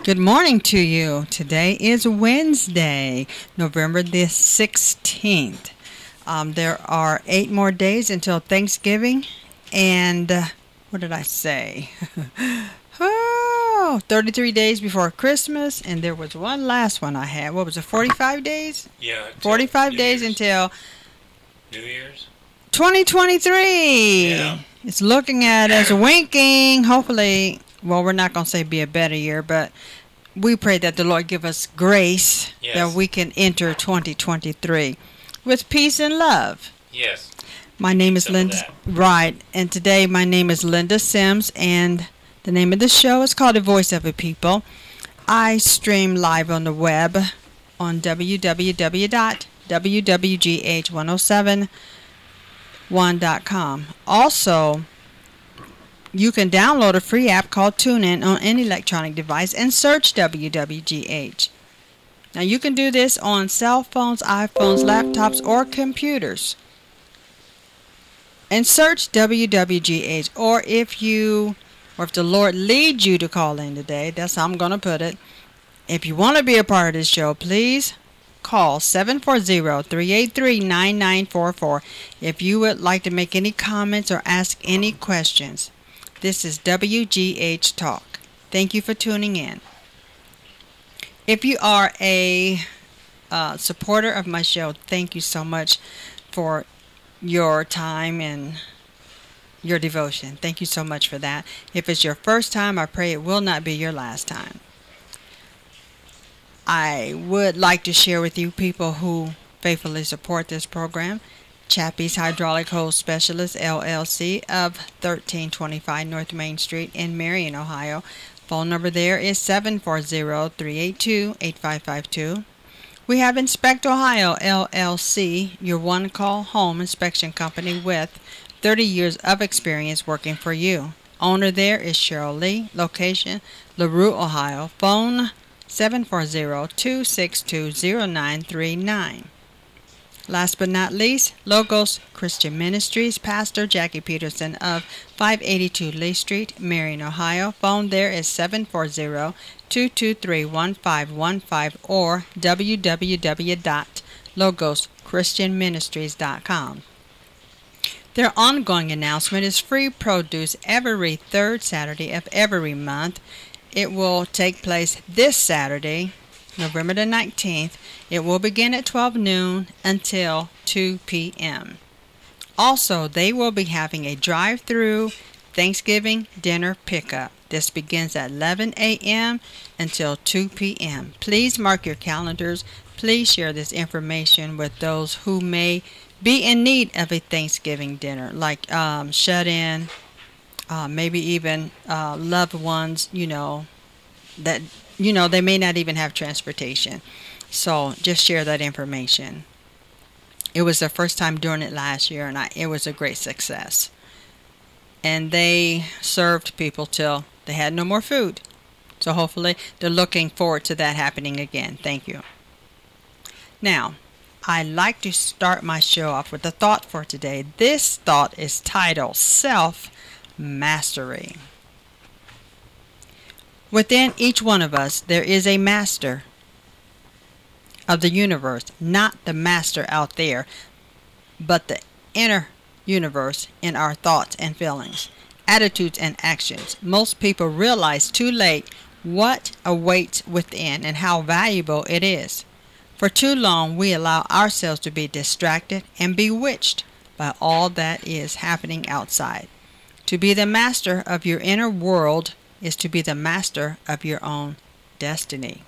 Good morning to you. Today is Wednesday, November the 16th. There are 8 more days until Thanksgiving, and what did I say? 33 days before Christmas, and there was one last one I had. What was it, 45 days? Yeah. 45 days until New Year's? 2023. Yeah. It's looking at us winking. Hopefully, well, we're not going to say be a better year, but we pray that the Lord give us grace that we can enter 2023 with peace and love. Yes. My name is Linda. Right. And today my name is Linda Sims, and the name of the show is called The Voice of a People. I stream live on the web on www.wwgh1071.com. Also, you can download a free app called TuneIn on any electronic device and search WWGH. Now, you can do this on cell phones, iPhones, laptops, or computers. And search WWGH. Or if the Lord leads you to call in today, that's how I'm going to put it. If you want to be a part of this show, please call 740-383-9944 if you would like to make any comments or ask any questions. This is WGH Talk. Thank you for tuning in. If you are a supporter of my show, thank you so much for your time and your devotion. Thank you so much for that. If it's your first time, I pray it will not be your last time. I would like to share with you people who faithfully support this program. Chappie's Hydraulic Hose Specialist, LLC of 1325 North Main Street in Marion, Ohio. Phone number there is 740-382-8552. We have Inspect Ohio, LLC, your one-call home inspection company with 30 years of experience working for you. Owner there is Cheryl Lee. Location, LaRue, Ohio. Phone 740-262-0939. Last but not least, Logos Christian Ministries, Pastor Jackie Peterson of 582 Lee Street, Marion, Ohio. Phone there is 740-223-1515 or www.logoschristianministries.com. Their ongoing announcement is free produce every third Saturday of every month. It will take place this Saturday, November the 19th. It will begin at 12 noon until 2 p.m. Also, they will be having a drive-through Thanksgiving dinner pickup. This begins at 11 a.m. until 2 p.m. Please mark your calendars. Please share this information with those who may be in need of a Thanksgiving dinner, like shut-in, maybe even loved ones, that they may not even have transportation. So just share that information. It was the first time doing it last year, and it was a great success. And they served people till they had no more food. So hopefully they're looking forward to that happening again. Thank you. Now, I like to start my show off with a thought for today. This thought is titled Self-Mastery. Within each one of us, there is a master of the universe, not the master out there, but the inner universe in our thoughts and feelings, attitudes and actions. Most people realize too late what awaits within and how valuable it is. For too long, we allow ourselves to be distracted and bewitched by all that is happening outside. To be the master of your inner world is to be the master of your own destiny.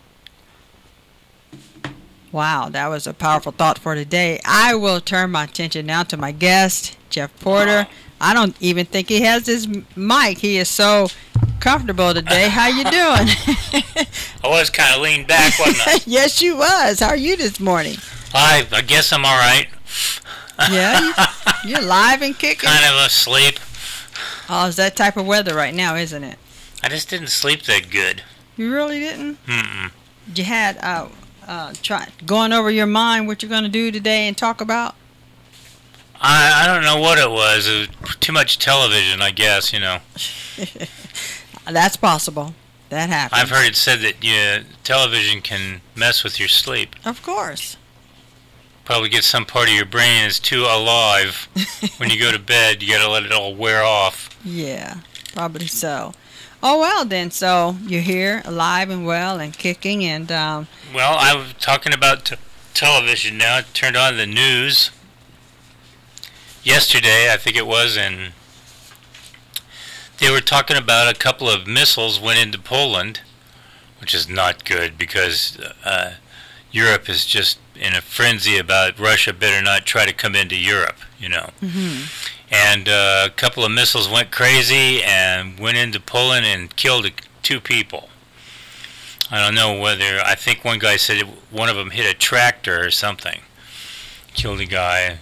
Wow, that was a powerful thought for today. I will turn my attention now to my guest, Jeff Porter. I don't even think he has his mic. He is so comfortable today. How you doing? I was kind of leaned back, wasn't I? Yes, you was. How are you this morning? I guess I'm all right. Yeah, you're live and kicking. Kind of asleep. Oh, it's that type of weather right now, isn't it? I just didn't sleep that good. You really didn't? Mm-mm. You had going over your mind what you're going to do today and talk about? I don't know what it was. It was too much television, I guess, That's possible. that happens. I've heard it said that television can mess with your sleep. Of course. Probably get some part of your brain is too alive. When you go to bed, you got to let it all wear off. Yeah, probably so. Oh, well then, so you're here, alive and well and kicking and... Well, I was talking about television now. I turned on the news yesterday, I think it was, and they were talking about a couple of missiles went into Poland, which is not good because Europe is just in a frenzy about Russia better not try to come into Europe, Mm-hmm. And a couple of missiles went crazy and went into Poland and killed 2 people. I don't know whether, I think one guy said one of them hit a tractor or something. Killed a guy.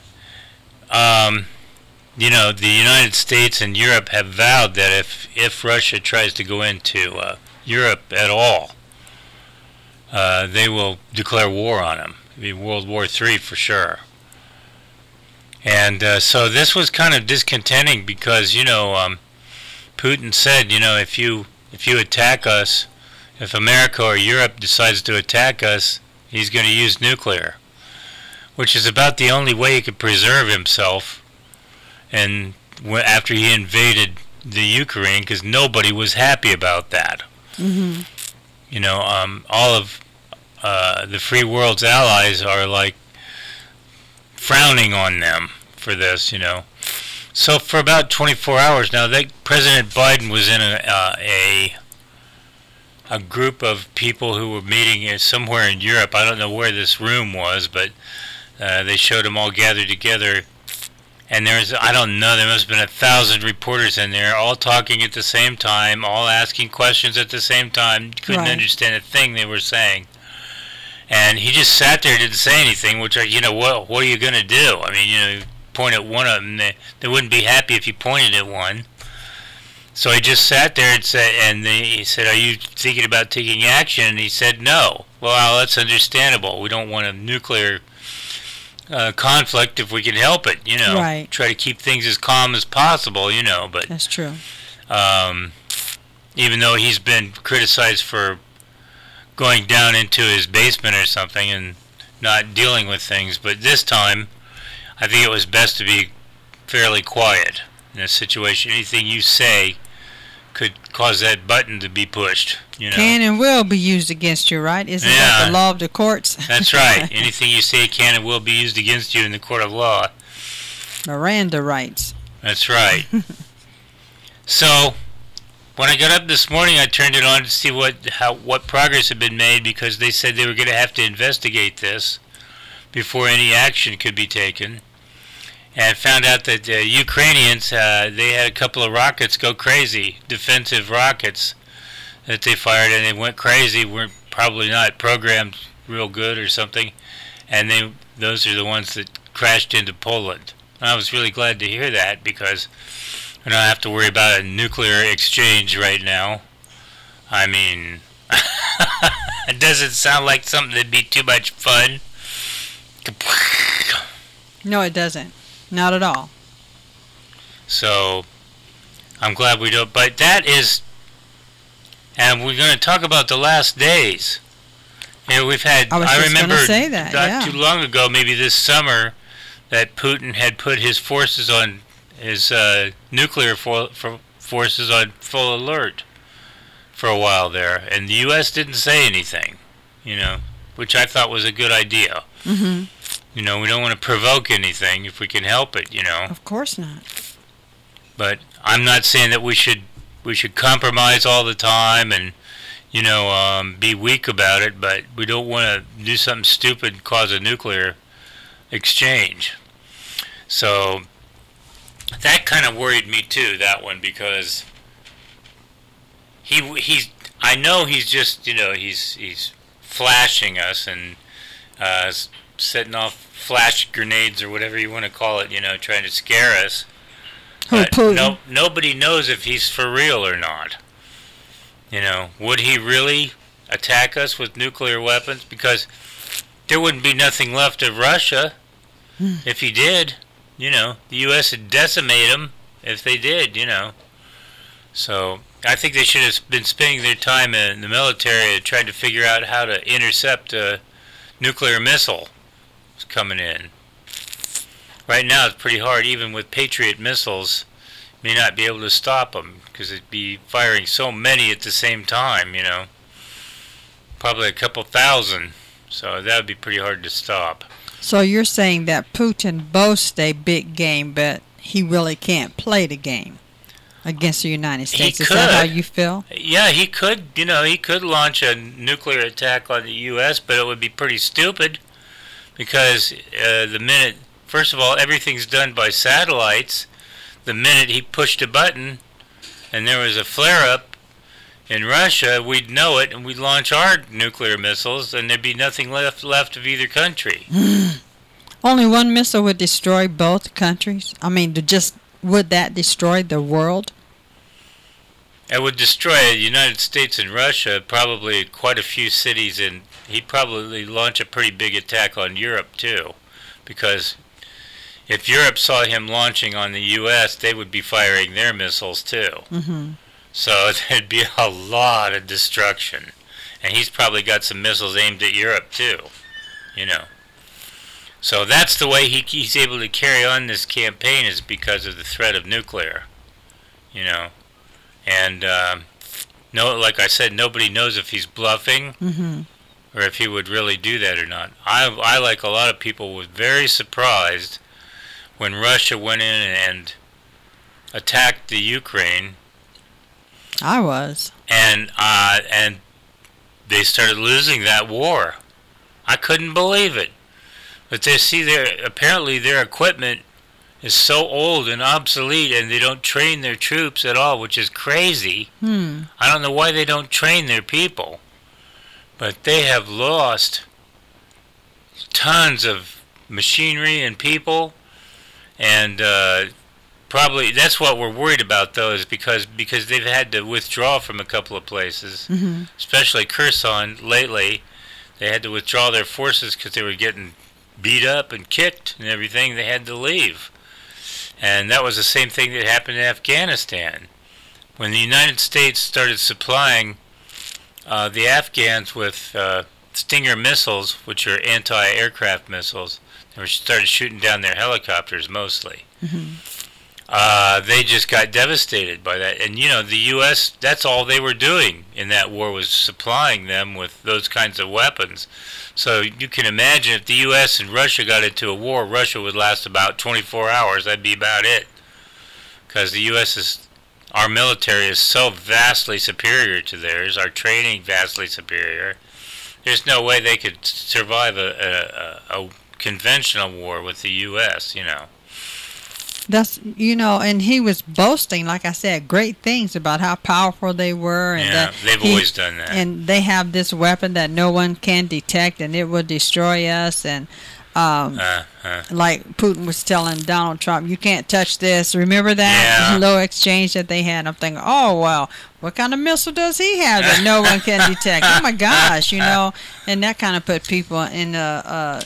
The United States and Europe have vowed that if Russia tries to go into Europe at all, they will declare war on them. It'll be World War III for sure. And so this was kind of discontenting because, Putin said, if you attack us, if America or Europe decides to attack us, he's going to use nuclear, which is about the only way he could preserve himself. And after he invaded the Ukraine, because nobody was happy about that. Mm-hmm. All of the free world's allies are like frowning on them for this, So for about 24 hours now, President Biden was in a group of people who were meeting somewhere in Europe. I don't know where this room was, but they showed them all gathered together. And I don't know, there must have been 1,000 reporters in there, all talking at the same time, all asking questions at the same time. Couldn't understand a thing they were saying. And he just sat there, didn't say anything, which, what are you going to do? I mean, you point at one of them, they wouldn't be happy if you pointed at one. So he just sat there and he said, are you thinking about taking action? And he said, no. Well, that's understandable. We don't want a nuclear conflict if we can help it, Right. Try to keep things as calm as possible, but... That's true. Even though he's been criticized for going down into his basement or something and not dealing with things, but this time, I think it was best to be fairly quiet in a situation. Anything you say could cause that button to be pushed, Can and will be used against you, right? Isn't that the law of the courts? That's right. Anything you say can and will be used against you in the court of law. Miranda rights. That's right. So, when I got up this morning, I turned it on to see what progress had been made because they said they were going to have to investigate this before any action could be taken. And found out that the Ukrainians, they had a couple of rockets go crazy, defensive rockets that they fired, and they went crazy, weren't probably not programmed real good or something, and those are the ones that crashed into Poland. And I was really glad to hear that because we don't have to worry about a nuclear exchange right now. I mean, it doesn't sound like something that'd be too much fun. No, it doesn't. Not at all. So, I'm glad we don't. But that is, and we're going to talk about the last days. We've had. I remember say that, not too long ago, maybe this summer, that Putin had put his forces on his nuclear forces on full alert for a while there, and the U.S. didn't say anything. Which I thought was a good idea. Mm-hmm. We don't want to provoke anything if we can help it, Of course not. But I'm not saying that we should compromise all the time and, be weak about it, but we don't want to do something stupid and cause a nuclear exchange. So that kind of worried me too, that one, because I know he's just, he's flashing us and setting off flash grenades or whatever you want to call it, trying to scare us. But nobody knows if he's for real or not. Would he really attack us with nuclear weapons? Because there wouldn't be nothing left of Russia if he did. The U.S. would decimate him if they did, So I think they should have been spending their time in the military trying to figure out how to intercept a nuclear missile coming in. Right now it's pretty hard, even with Patriot missiles. May not be able to stop them because it'd be firing so many at the same time, Probably a couple thousand. So that would be pretty hard to stop. So you're saying that Putin boasts a big game, but he really can't play the game against the United States. Is that how you feel? Yeah, he could. He could launch a nuclear attack on the U.S., but it would be pretty stupid because first of all, everything's done by satellites. The minute he pushed a button and there was a flare-up in Russia, we'd know it and we'd launch our nuclear missiles and there'd be nothing left of either country. Only one missile would destroy both countries? I mean, would that destroy the world? It would destroy the United States and Russia, probably quite a few cities, and he'd probably launch a pretty big attack on Europe too, because if Europe saw him launching on the U.S., they would be firing their missiles too. Mm-hmm. So there'd be a lot of destruction, and he's probably got some missiles aimed at Europe too, So that's the way he's able to carry on this campaign, is because of the threat of nuclear, And like I said, nobody knows if he's bluffing or if he would really do that or not. I like a lot of people, was very surprised when Russia went in and attacked the Ukraine. I was. And they started losing that war. I couldn't believe it. But apparently their equipment is so old and obsolete, and they don't train their troops at all, which is crazy. I don't know why they don't train their people. But they have lost tons of machinery and people, and probably that's what we're worried about, though, is because they've had to withdraw from a couple of places, especially Kherson lately. They had to withdraw their forces because they were getting beat up and kicked and everything. They had to leave. And that was the same thing that happened in Afghanistan. When the United States started supplying the Afghans with Stinger missiles, which are anti-aircraft missiles, they started shooting down their helicopters mostly. They just got devastated by that. And, the U.S., that's all they were doing in that war, was supplying them with those kinds of weapons. So you can imagine if the U.S. and Russia got into a war, Russia would last about 24 hours. That'd be about it. Because the our military is so vastly superior to theirs, our training vastly superior. There's no way they could survive a conventional war with the U.S., That's, and he was boasting, like I said, great things about how powerful they were. And yeah, they've always done that. And they have this weapon that no one can detect, and it will destroy us. And like Putin was telling Donald Trump, you can't touch this. Remember that little exchange that they had? I'm thinking, oh, well, what kind of missile does he have that no one can detect? Oh, my gosh, And that kind of put people in a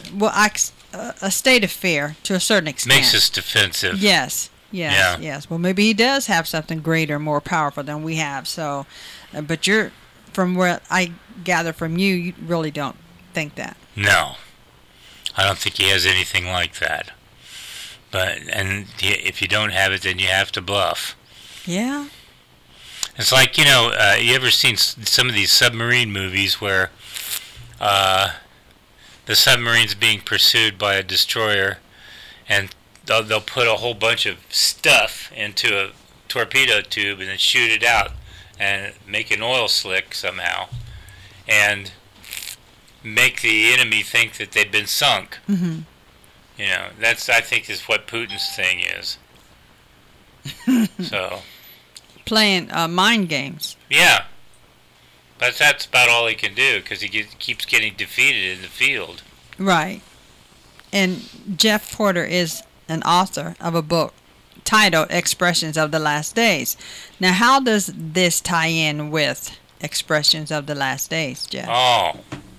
state of fear to a certain extent. Makes us defensive. Yes. Well, maybe he does have something greater, more powerful than we have. So, but from what I gather from you, you really don't think that. No, I don't think he has anything like that. If you don't have it, then you have to bluff. Yeah. It's like, you ever seen some of these submarine movies where the submarine's being pursued by a destroyer, and they'll put a whole bunch of stuff into a torpedo tube and then shoot it out and make an oil slick somehow and make the enemy think that they've been sunk. That's, I think, is what Putin's thing is. So playing mind games. Yeah. But that's about all he can do, because he keeps getting defeated in the field. Right. And Jeff Porter is an author of a book titled Expressions of the Last Days. Now, how does this tie in with Expressions of the Last Days, Jeff? Oh.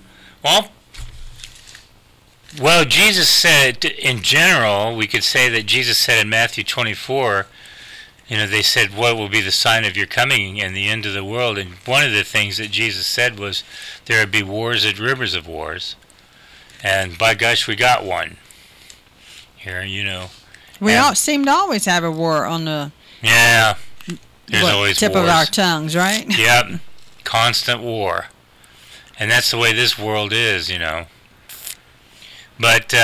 Well, Jesus said, in general, we could say that Jesus said in Matthew 24, they said, what will be the sign of your coming and the end of the world? And one of the things that Jesus said was there would be wars and rumors of wars. And by gosh, we got one here, We all seem to always have a war on the there's always tip wars. of our tongues, right? Yep, constant war. And that's the way this world is, But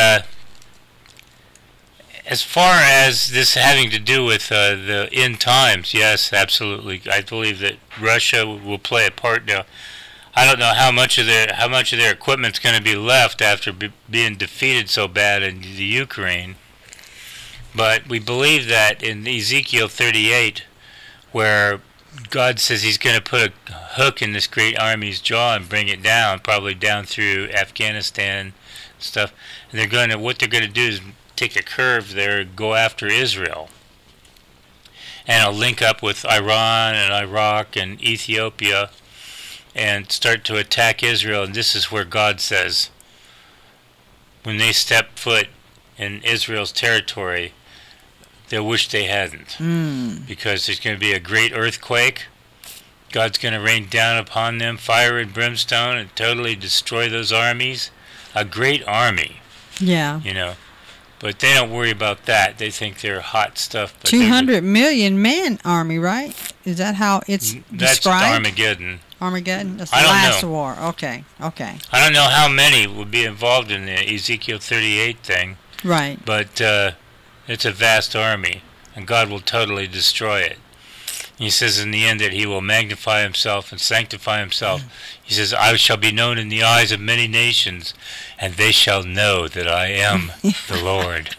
as far as this having to do with the end times, yes, absolutely. I believe that Russia will play a part now. I don't know how much of their equipment's going to be left after being defeated so bad in the Ukraine. But we believe that in Ezekiel 38, where God says he's going to put a hook in this great army's jaw and bring it down, probably down through Afghanistan and stuff. And what they're going to do is take a curve there, go after Israel. And it'll link up with Iran and Iraq and Ethiopia and start to attack Israel. And this is where God says, when they step foot in Israel's territory, they'll wish they hadn't. Because there's going to be a great earthquake. God's going to rain down upon them fire and brimstone and totally destroy those armies. A great army. Yeah. But they don't worry about that. They think they're hot stuff. But 200 million man army, right? Is that how it's that's described? Armageddon. Armageddon? That's the I don't last know. war. Okay. I don't know how many would be involved in the Ezekiel 38 thing. Right. But it's a vast army, and God will totally destroy it. He says in the end that he will magnify himself and sanctify himself. He says, I shall be known in the eyes of many nations, and they shall know that I am the Lord.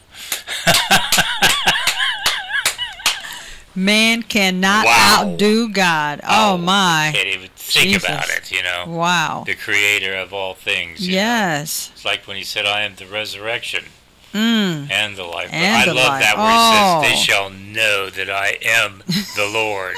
Man cannot outdo God. Oh my. You can't even think about it, Wow. The creator of all things. Yes. It's like when he said, I am the resurrection. And the life. And I the love life. that where he says, they shall know that I am the Lord.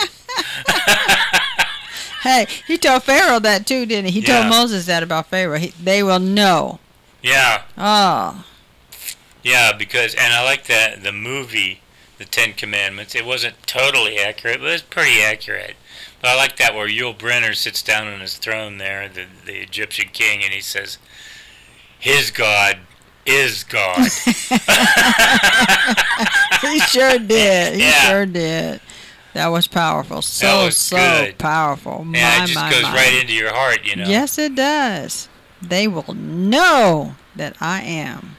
Hey, he told Pharaoh that too, didn't he? He told Moses that about Pharaoh. They will know. Yeah. Oh. Yeah, because, and I like that, the movie, The Ten Commandments. It wasn't totally accurate, but it was pretty accurate. But I like that where Yul Brynner sits down on his throne there, the Egyptian king, and he says, his God is God. He sure did. He sure did. That was powerful. So good. Powerful. Yeah, it just goes right into your heart, Yes, it does. They will know that I am.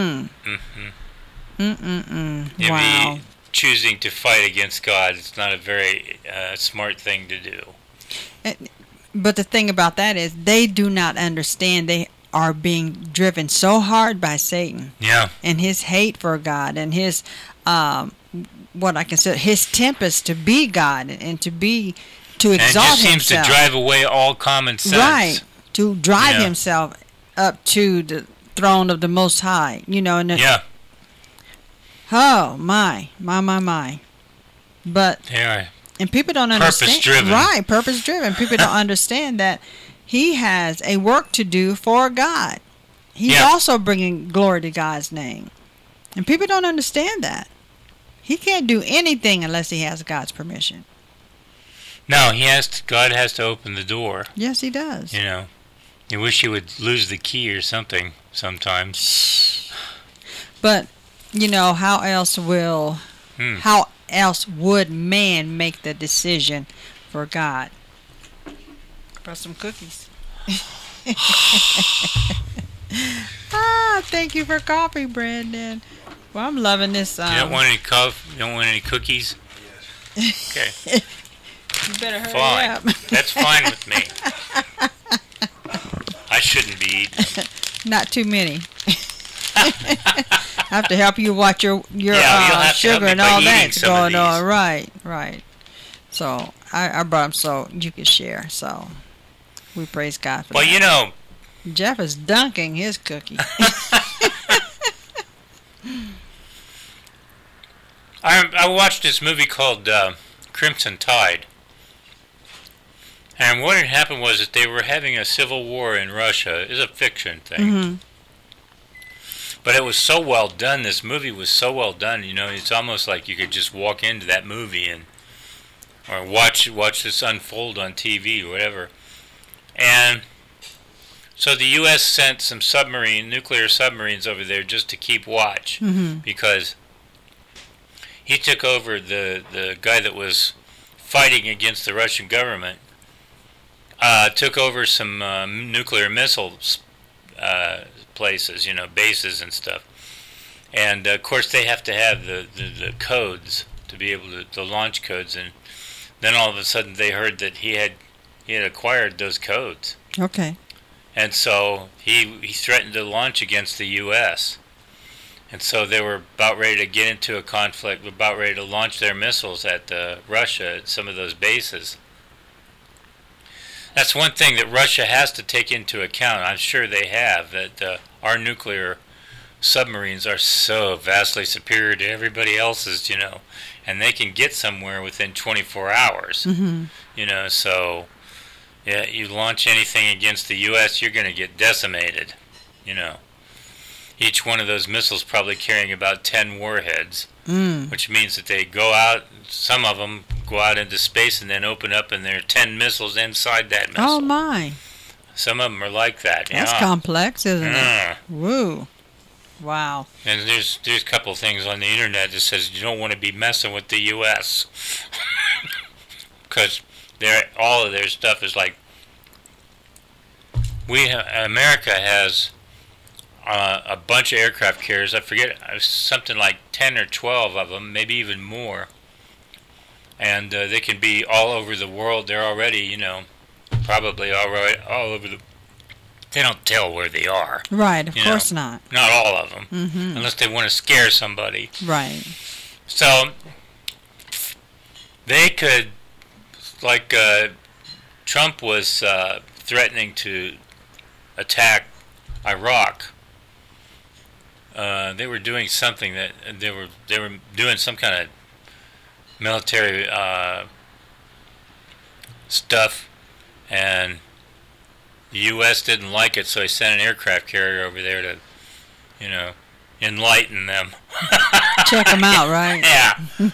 Wow. Choosing to fight against God, it's not a very smart thing to do. But the thing about that is they do not understand. They are being driven so hard by Satan. Yeah. And his hate for God and his what I consider his tempest to be God and to exalt himself. And it just seems to drive away all common sense. Right. To drive himself up to the throne of the Most High. Oh my. But and people don't understand. Purpose-driven. Right, purpose-driven. People don't understand that he has a work to do for God. He's also bringing glory to God's name. And people don't understand that. He can't do anything unless he has God's permission. No, God has to open the door. Yes, he does. You wish he would lose the key or something sometimes. But, how else would man make the decision for God? For some cookies. Thank you for coffee, Brandon. Well, I'm loving this. You don't want any coffee? You don't want any cookies? Yes. Okay. You better hurry up. That's fine with me. I shouldn't be eating. Not too many. I have to help you watch your sugar and all that's going on. Right. So I brought them so you could share. So we praise God for that. Well, Jeff is dunking his cookie. I watched this movie called Crimson Tide. And what had happened was that they were having a civil war in Russia. It's a fiction thing. But it was so well done. This movie was so well done. You know, it's almost like you could just walk into that movie and or watch this unfold on TV or whatever. And so the U.S. sent some nuclear submarines over there just to keep watch, because he took over the guy that was fighting against the Russian government, took over some nuclear missile places, bases and stuff. And of course they have to have the codes to be able to, the launch codes. And then all of a sudden they heard that he had acquired those codes. Okay. And so he threatened to launch against the U.S. And so they were about ready to get into a conflict, about ready to launch their missiles at Russia at some of those bases. That's one thing that Russia has to take into account. I'm sure they have, that our nuclear submarines are so vastly superior to everybody else's, and they can get somewhere within 24 hours. So yeah, you launch anything against the U.S., you're going to get decimated, Each one of those missiles probably carrying about 10 warheads, which means that they go out, some of them go out into space and then open up and there are 10 missiles inside that missile. Oh, my. Some of them are like that. That's complex, isn't it? Woo. Wow. And there's a couple things on the internet that says you don't want to be messing with the U.S. because all of their stuff is like, America has a bunch of aircraft carriers. I forget, something like 10 or 12 of them, maybe even more. And they can be all over the world. They're already, probably already all over the... They don't tell where they are. Right, of course not. Not all of them, unless they want to scare somebody. Right. So, they could, like Trump was threatening to attack Iraq. They were doing something that they were doing some kind of military stuff, and the U.S. didn't like it, so he sent an aircraft carrier over there to, enlighten them. Check them out, right? Yeah.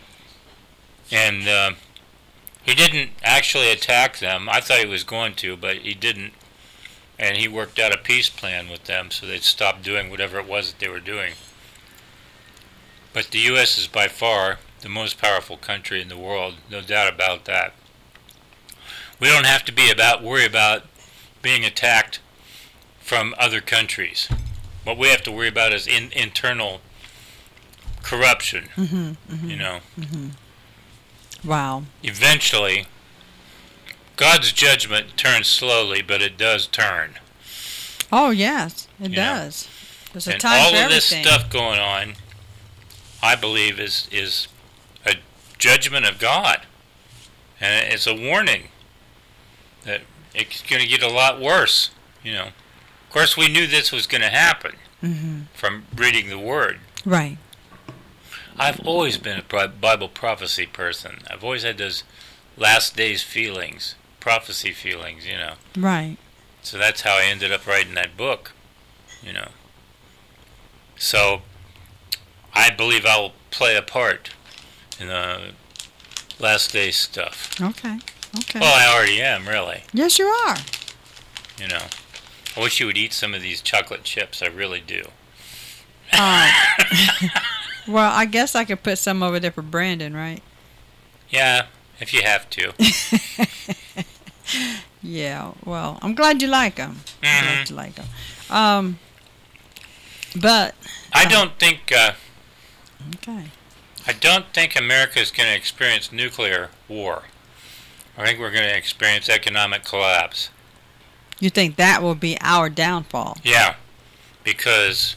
And he didn't actually attack them. I thought he was going to, but he didn't. And he worked out a peace plan with them so they'd stop doing whatever it was that they were doing. But the U.S. is by far the most powerful country in the world, no doubt about that. We don't have to worry about being attacked from other countries. What we have to worry about is internal corruption, Wow. Eventually, God's judgment turns slowly, but it does turn. Oh, yes, it does. There's a and time all for of this everything. stuff going on, I believe, is a judgment of God. And it's a warning that it's going to get a lot worse, Of course, we knew this was going to happen from reading the Word. Right. I've always been a Bible prophecy person. I've always had those last days feelings, prophecy feelings, Right. So that's how I ended up writing that book, So I believe I'll play a part in the last days stuff. Okay. Well, I already am, really. Yes, you are. I wish you would eat some of these chocolate chips. I really do. Well, I guess I could put some over there for Brandon, right? Yeah, if you have to. Yeah, well, I'm glad you like them. I'm glad you like them. But... I don't think... okay. I don't think America is going to experience nuclear war. I think we're going to experience economic collapse. You think that will be our downfall? Yeah, because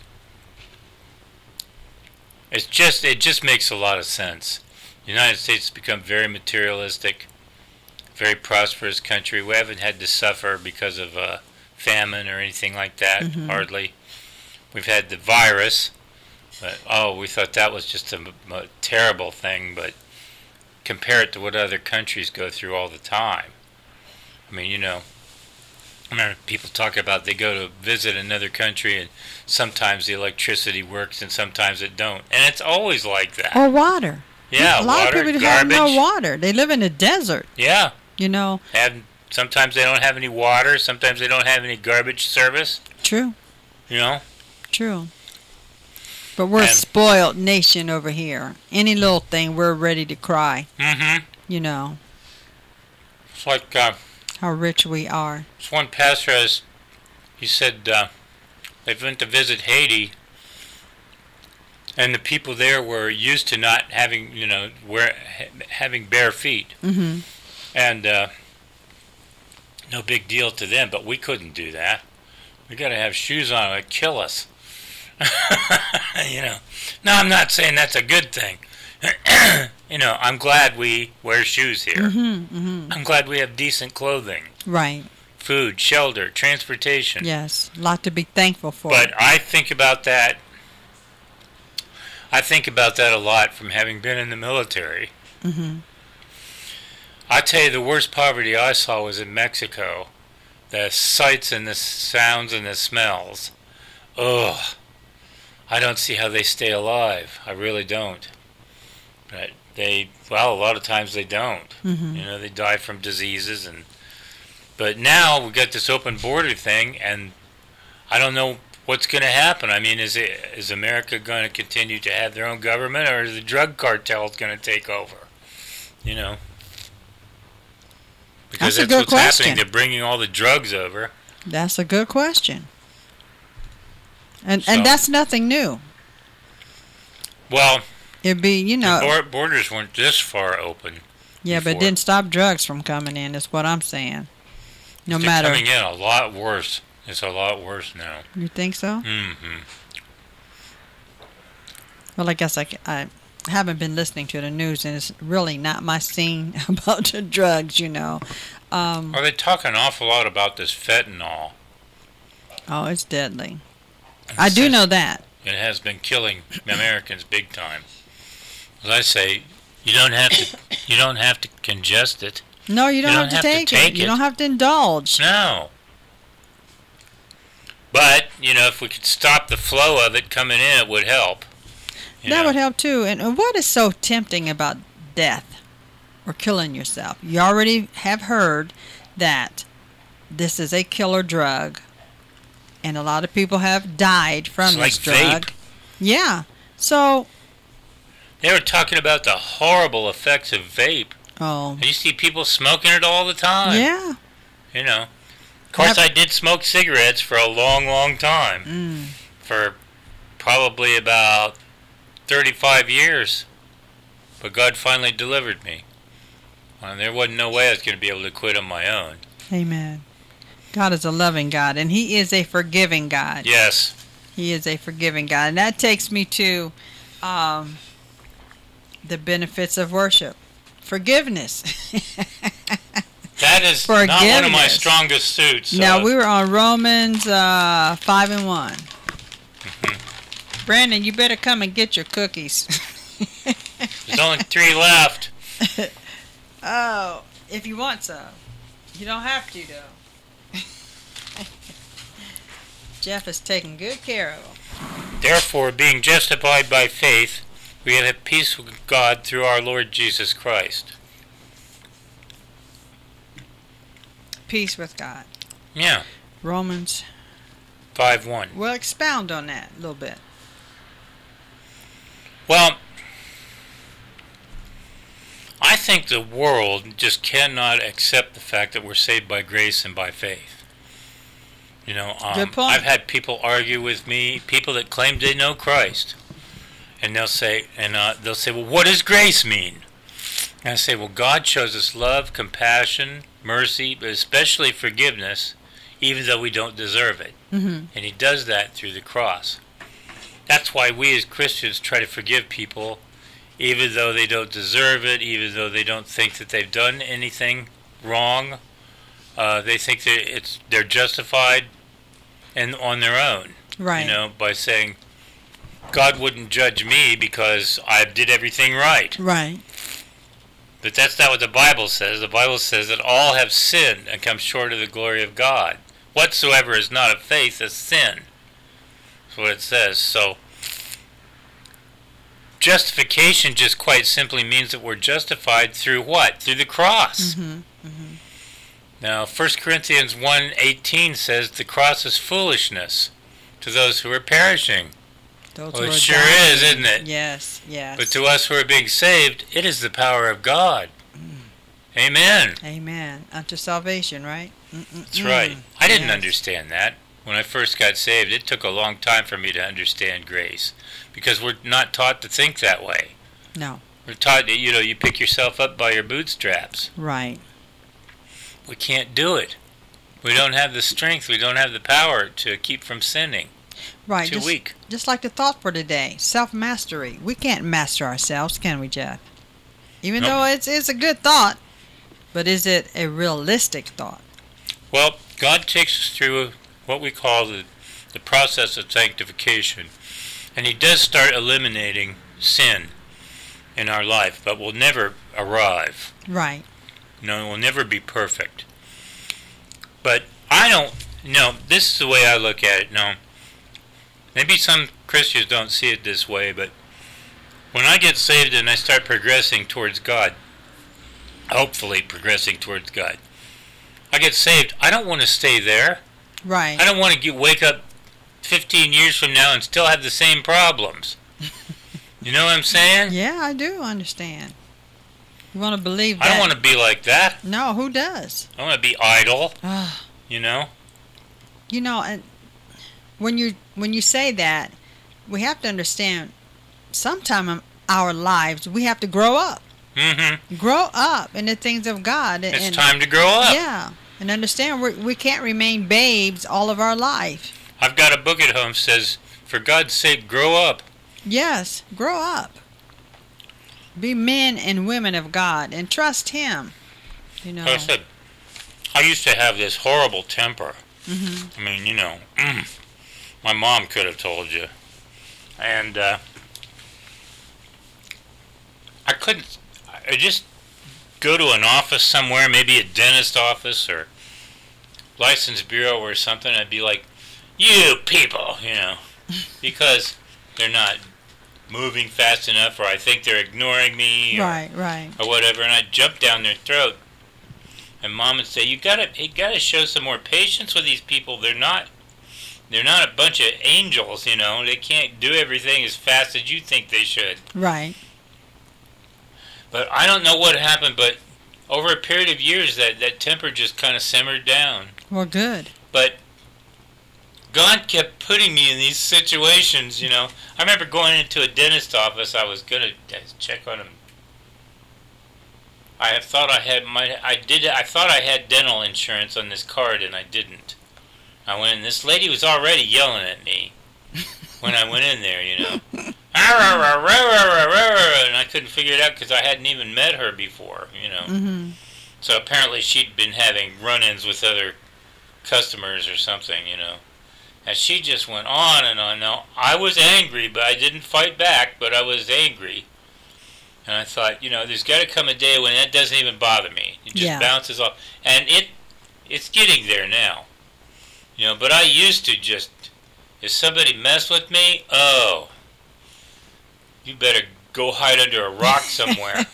it just makes a lot of sense. The United States has become very materialistic, very prosperous country. We haven't had to suffer because of famine or anything like that, hardly. We've had the virus, but we thought that was just a terrible thing, but compare it to what other countries go through all the time. I mean, I remember people talk about they go to visit another country and sometimes the electricity works and sometimes it don't. And it's always like that. Or water. Yeah, a lot water, of people garbage. have no water. They live in a desert. Yeah. You know. Sometimes they don't have any water. Sometimes they don't have any garbage service. True. You know? True. But we're a spoiled nation over here. Any little thing, we're ready to cry. Mm-hmm. You know. It's like... how rich we are. This one pastor, he said they went to visit Haiti, and the people there were used to not having, having bare feet. Mm-hmm. And no big deal to them, but we couldn't do that. We got to have shoes on that kill us. No, I'm not saying that's a good thing. I'm glad we wear shoes here. Mm-hmm, mm-hmm. I'm glad we have decent clothing. Right. Food, shelter, transportation. Yes, a lot to be thankful for. But I think about that. I think about that a lot from having been in the military. Mm-hmm. I tell you, the worst poverty I saw was in Mexico. The sights and the sounds and the smells. Ugh. I don't see how they stay alive. I really don't. But a lot of times they don't. Mm-hmm. They die from diseases. But now we've got this open border thing, and I don't know what's going to happen. I mean, is America going to continue to have their own government, or is the drug cartels going to take over? Because that's what's happening. They're bringing all the drugs over. That's a good question. And that's nothing new. Well, it'd be, the borders weren't this far open. Yeah, before. but it didn't stop drugs from coming in, is what I'm saying. They're coming in a lot worse. It's a lot worse now. You think so? Mm-hmm. Well, I guess I haven't been listening to the news, and it's really not my scene about the drugs, Well, they talk an awful lot about this fentanyl. Oh, it's deadly. I do know that. It has been killing Americans big time. As I say, you don't have to congest it. No, you don't have to take it. You don't have to indulge. No. But, if we could stop the flow of it coming in, it would help. That would help too. And what is so tempting about death or killing yourself? You already have heard that this is a killer drug. And a lot of people have died from this drug. Vape. Yeah. So they were talking about the horrible effects of vape. Oh. And you see people smoking it all the time. Yeah. Of course, I did smoke cigarettes for a long, long time. For probably about 35 years. But God finally delivered me. And there wasn't no way I was going to be able to quit on my own. Amen. God is a loving God, and He is a forgiving God. Yes. He is a forgiving God. And that takes me to the benefits of worship. Forgiveness. That is not one of my strongest suits. So. Now, we were on Romans 5 and 1. Mm-hmm. Brandon, you better come and get your cookies. There's only 3 left. Oh, if you want some. You don't have to, though. Jeff is taking good care of them. Therefore, being justified by faith, we have peace with God through our Lord Jesus Christ. Peace with God. Yeah. Romans 5:1. Well, expound on that a little bit. Well, I think the world just cannot accept the fact that we're saved by grace and by faith. Good point. I've had people argue with me, people that claim they know Christ, and they'll say, well, what does grace mean? And I say, well, God shows us love, compassion, mercy, but especially forgiveness, even though we don't deserve it. Mm-hmm. And He does that through the cross. That's why we as Christians try to forgive people, even though they don't deserve it, even though they don't think that they've done anything wrong. They think that they're justified and on their own. Right. By saying, God wouldn't judge me because I did everything right. Right. But that's not what the Bible says. The Bible says that all have sinned and come short of the glory of God. whatsoever is not of faith is sin. That's what it says. So justification just quite simply means that we're justified through what? Through the cross. Now, 1 Corinthians 1:18 says the cross is foolishness to those who are perishing. Well, it sure is, isn't it? Yes, yes. But to us who are being saved, it is the power of God. Amen. Amen. Unto salvation, right? That's right. I didn't Yes. understand that. When I first got saved, it took a long time for me to understand grace. Because we're not taught to think that way. No. We're taught that, you pick yourself up by your bootstraps. Right. We can't do it. We don't have the strength. We don't have the power to keep from sinning. Right. Too weak. Just like the thought for today, self-mastery. We can't master ourselves, can we, Jeff? Even Nope. though it's a good thought, but is it a realistic thought? Well, God takes us through what we call the process of sanctification. And He does start eliminating sin in our life, but we'll never arrive. Right. No, we'll never be perfect. But I don't, this is the way I look at it. No, maybe some Christians don't see it this way, but when I get saved and I start progressing towards God, hopefully progressing towards God, I get saved, I don't want to stay there. Right. I don't want to wake up 15 years from now and still have the same problems. You know what I'm saying? Yeah, I do understand. You want to believe that? I don't want to be like that. No, who does? I want to be idle. You know? You know, and when you say that, we have to understand sometime in our lives we have to grow up. Mm-hmm. Grow up in the things of God. It's time to grow up. Yeah, and understand we can't remain babes all of our life. I've got a book at home that says, for God's sake, grow up. Yes, grow up. Be men and women of God and trust Him. You know. Like I said, I used to have this horrible temper. Mm-hmm. I mean, my mom could have told you. And I couldn't, I just go to an office somewhere, maybe a dentist office or license bureau or something, I'd be like, you people, because they're not moving fast enough, or I think they're ignoring me, Right. or whatever, and I'd jump down their throat. And Mom would say, you gotta show some more patience with these people. They're not a bunch of angels, They can't do everything as fast as you think they should. Right. But I don't know what happened, but over a period of years, that temper just kind of simmered down. Well, good. But God kept putting me in these situations, I remember going into a dentist office. I was going to check on him. I thought I had dental insurance on this card, and I didn't. I went in. This lady was already yelling at me when I went in there, and I couldn't figure it out because I hadn't even met her before, Mm-hmm. So apparently she'd been having run-ins with other customers or something, And she just went on and on. Now, I was angry, but I didn't fight back, but I was angry. And I thought, there's got to come a day when that doesn't even bother me. It just bounces off. And it's getting there now. But I used to just, if somebody messed with me, oh, you better go hide under a rock somewhere.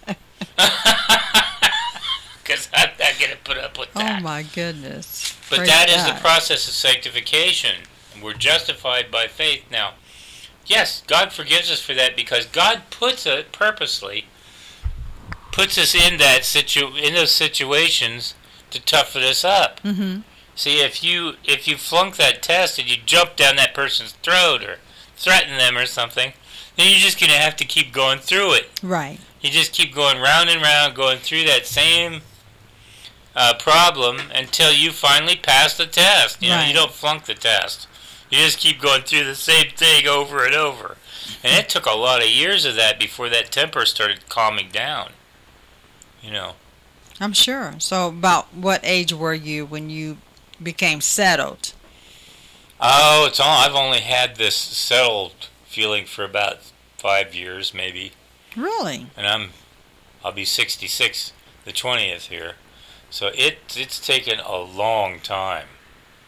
Because I'm not going to put up with that. Oh, my goodness. But Praise that is God. the process of sanctification. We're justified by faith. Now, yes, God forgives us for that because God purposely puts us in those situations to toughen us up. Mm-hmm. See, if you flunk that test and you jump down that person's throat or threaten them or something, then you're just going to have to keep going through it. Right. You just keep going round and round, going through that same problem until you finally pass the test. You don't flunk the test. You just keep going through the same thing over and over. And it took a lot of years of that before that temper started calming down. I'm sure. So about what age were you when you became settled? Oh, I've only had this settled feeling for about 5 years, maybe. Really? And I'll be 66 the 20th here. So it's taken a long time.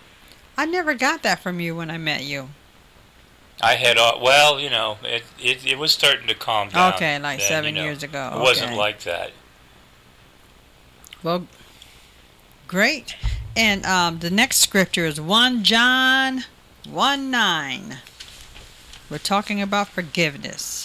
I never got that from you when I met you. I had, well, you know, it was starting to calm down. Okay, like then, 7 years ago. It wasn't Okay. like that. Well, great. And the next scripture is 1 John 1:9. We're talking about forgiveness.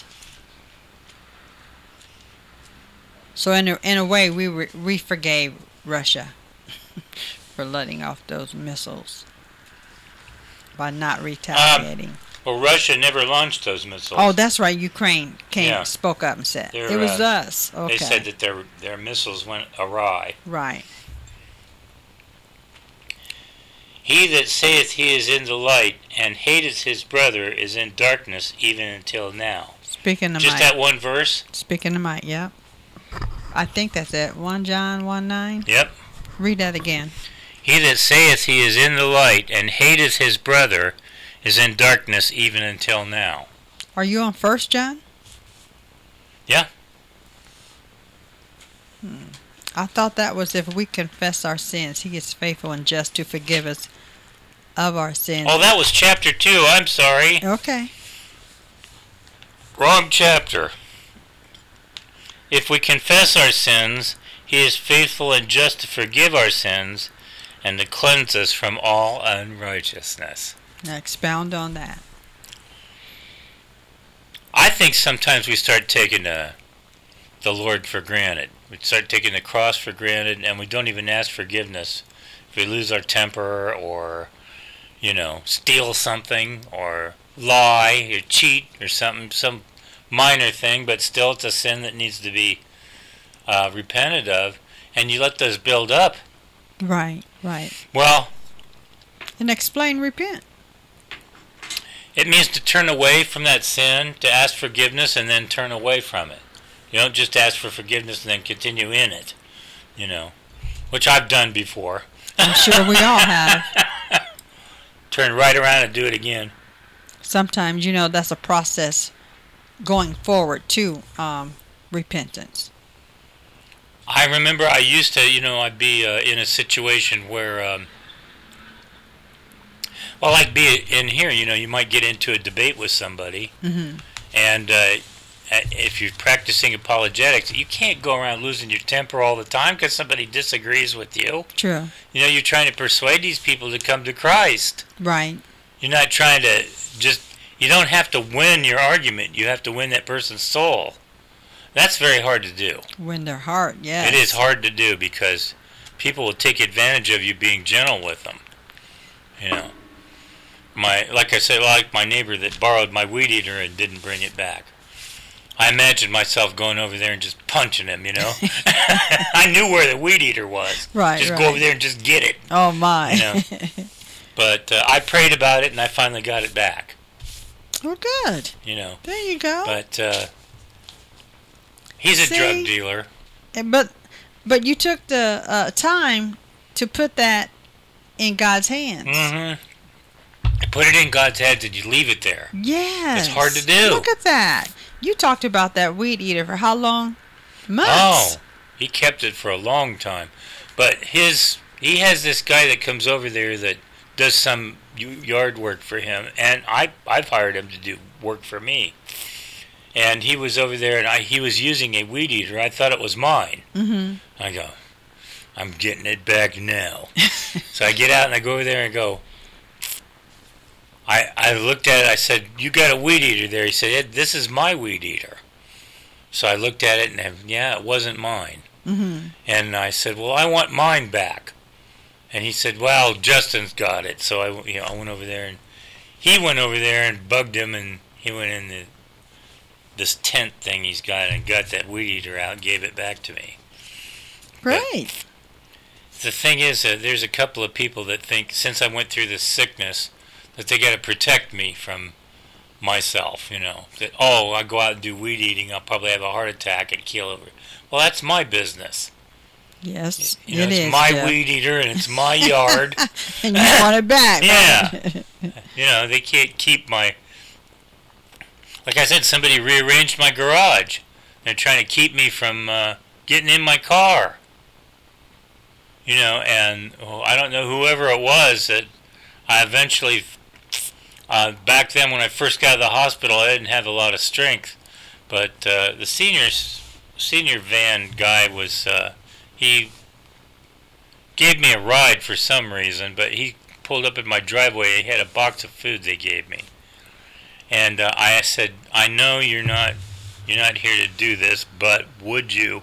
So in a way, we forgave Russia for letting off those missiles by not retaliating. Well, Russia never launched those missiles. Oh, that's right. Ukraine Yeah. spoke up and said They're, it was us. Okay. They said that their missiles went awry. Right. He that saith he is in the light and hateth his brother is in darkness even until now. Speaking of Just Mike. that one verse? Speaking of Mike, yep. I think that's it. 1 John 1:9. Yep. Read that again. He that saith he is in the light and hateth his brother is in darkness even until now. Are you on 1 John? Yeah. I thought that was if we confess our sins, he is faithful and just to forgive us of our sins. Oh, that was chapter 2. I'm sorry. Okay. Wrong chapter. If we confess our sins, he is faithful and just to forgive our sins and to cleanse us from all unrighteousness. Now expound on that. I think sometimes we start taking the Lord for granted. We start taking the cross for granted, and we don't even ask forgiveness. If we lose our temper or, steal something or lie or cheat or something, some minor thing, but still it's a sin that needs to be repented of, and you let those build up. Right. Well, And explain repent. it means to turn away from that sin, to ask forgiveness, and then turn away from it. You don't just ask for forgiveness and then continue in it, which I've done before. I'm sure we all have. Turn right around and do it again. Sometimes, that's a process going forward to repentance. I remember I used to, I'd be in a situation where, like be in here, you might get into a debate with somebody, Mm-hmm. and if you're practicing apologetics, you can't go around losing your temper all the time because somebody disagrees with you. True. You're trying to persuade these people to come to Christ. Right. You're not trying to you don't have to win your argument. You have to win that person's soul. That's very hard to do. Win their heart, yes. It is hard to do because people will take advantage of you being gentle with them. Like I said, like my neighbor that borrowed my weed eater and didn't bring it back. I imagined myself going over there and just punching him, I knew where the weed eater was. Right, Just right. go over there and just get it. Oh, my. But I prayed about it and I finally got it back. Well, good. There you go. But he's a drug dealer. But you took the time to put that in God's hands. Mm-hmm. You put it in God's hands and you leave it there. Yes. It's hard to do. Look at that. You talked about that weed eater for how long? Months. Oh, he kept it for a long time. But he has this guy that comes over there that does some yard work for him, and I've hired him to do work for me. And he was over there, and he was using a weed eater. I thought it was mine. Mm-hmm. I go, I'm getting it back now. So I get out and I go over there and go, I looked at it, I said, you got a weed eater there. He said, this is my weed eater. So I looked at it and, it wasn't mine. Mm-hmm. And I said, well, I want mine back. And he said, well, Justin's got it. So I went over there, and he went over there and bugged him, and he went in this tent thing he's got and got that weed eater out and gave it back to me. Great. But the thing is, there's a couple of people that think, since I went through this sickness, that they got to protect me from myself, that, I go out and do weed eating, I'll probably have a heart attack and keel over. Well, that's my business. Yes, it's my weed eater and it's my yard. And you want it back. Yeah. They can't keep my... Like I said, somebody rearranged my garage. They're trying to keep me from getting in my car. And I don't know whoever it was that I eventually, back then when I first got out of the hospital, I didn't have a lot of strength. But the senior van guy was, he gave me a ride for some reason, but he pulled up in my driveway. He had a box of food they gave me. And I said, I know you're not here to do this, but would you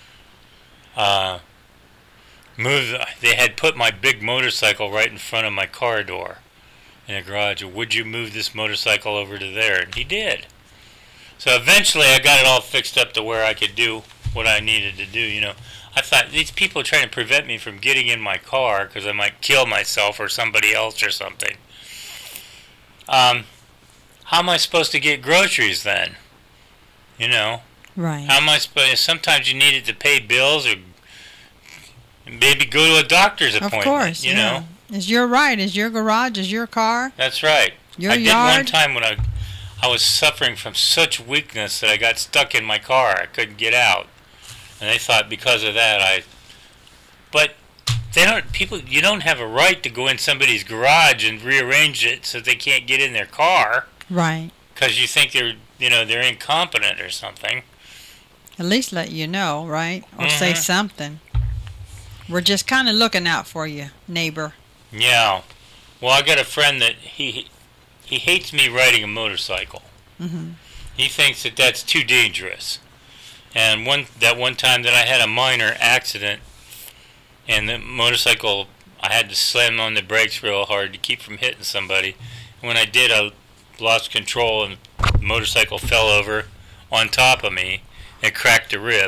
move? They had put my big motorcycle right in front of my car door in the garage. Would you move this motorcycle over to there? And he did. So eventually I got it all fixed up to where I could do what I needed to do, you know. I thought, these people are trying to prevent me from getting in my car because I might kill myself or somebody else or something. How am I supposed to get groceries then? You know? Right. How am I supposed? Sometimes you need it to pay bills or maybe go to a doctor's appointment. Of course, you know? It's your right. It's your garage. It's your car. That's right. Your yard. I did one time when I was suffering from such weakness that I got stuck in my car. I couldn't get out. And they thought because of that but they don't, you don't have a right to go in somebody's garage and rearrange it so they can't get in their car. Right. Because you think they're incompetent or something. At least let you know, right? Or say something. We're just kind of looking out for you, neighbor. Yeah. Well, I got a friend that he hates me riding a motorcycle. Mm-hmm. He thinks that that's too dangerous. And one time that I had a minor accident, and the motorcycle, I had to slam on the brakes real hard to keep from hitting somebody. And when I did, I lost control, and the motorcycle fell over on top of me and cracked a rib.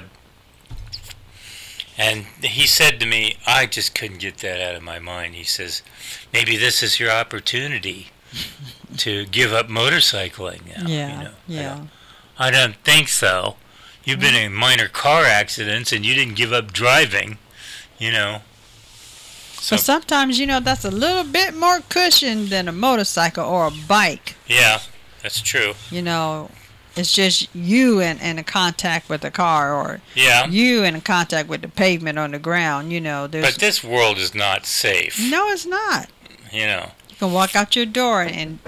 And he said to me, I just couldn't get that out of my mind. He says, maybe this is your opportunity to give up motorcycling now. Yeah, you know? yeah. I don't think so. You've been in minor car accidents and you didn't give up driving, you know. So But sometimes, that's a little bit more cushion than a motorcycle or a bike. Yeah, that's true. It's just you in a contact with the car, or you in a contact with the pavement on the ground. But this world is not safe. No, it's not. You can walk out your door and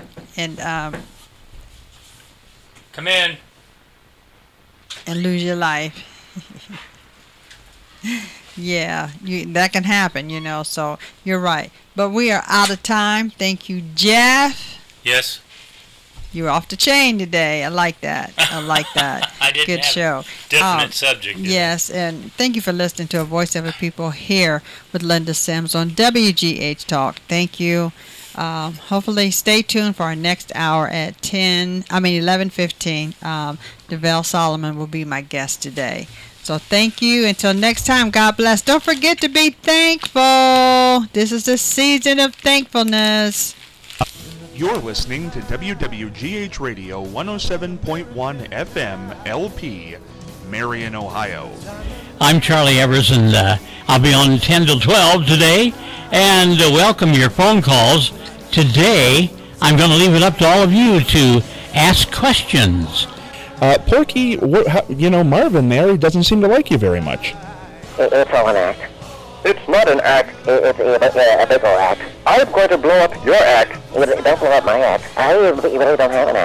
come in and lose your life. Yeah, that can happen. So you're right. But we are out of time. Thank you, Jeff. Yes. You're off the chain today. I like that. I didn't Good have show. A definite subject. Yes, and thank you for listening to A Voice of the People here with Linda Sims on WGH Talk. Thank you. Hopefully stay tuned for our next hour at 11:15. DeVelle Solomon will be my guest today. So thank you. Until next time, God bless. Don't forget to be thankful. This is the season of thankfulness. You're listening to WWGH Radio 107.1 FM LP, Marion, Ohio. I'm Charlie Evers, and I'll be on 10 till 12 today, and welcome your phone calls. Today, I'm going to leave it up to all of you to ask questions. Porky, Marvin there, he doesn't seem to like you very much. It's all an act. It's not an act, it's a bigger act. I'm going to blow up your act. Don't blow up my act. I really don't have an act.